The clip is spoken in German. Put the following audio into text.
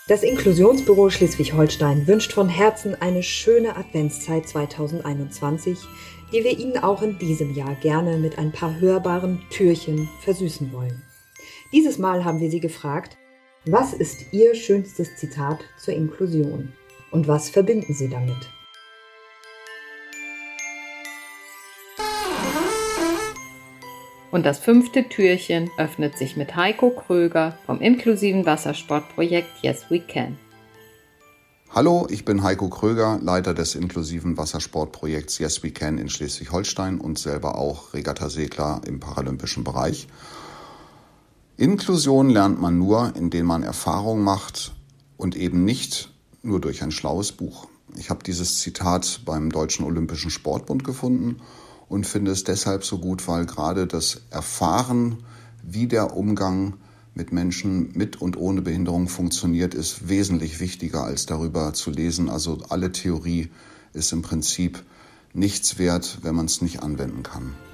Das Inklusionsbüro Schleswig-Holstein wünscht von Herzen eine schöne Adventszeit 2021, die wir Ihnen auch in diesem Jahr gerne mit ein paar hörbaren Türchen versüßen wollen. Dieses Mal haben wir Sie gefragt, was ist Ihr schönstes Zitat zur Inklusion und was verbinden Sie damit? Und das 5. Türchen öffnet sich mit Heiko Kröger vom inklusiven Wassersportprojekt Yes We Can. Hallo, ich bin Heiko Kröger, Leiter des inklusiven Wassersportprojekts Yes We Can in Schleswig-Holstein und selber auch Regattasegler im paralympischen Bereich. Inklusion lernt man nur, indem man Erfahrung macht und eben nicht nur durch ein schlaues Buch. Ich habe dieses Zitat beim Deutschen Olympischen Sportbund gefunden und finde es deshalb so gut, weil gerade das Erfahren, wie der Umgang mit Menschen mit und ohne Behinderung funktioniert, ist wesentlich wichtiger als darüber zu lesen. Also alle Theorie ist im Prinzip nichts wert, wenn man es nicht anwenden kann.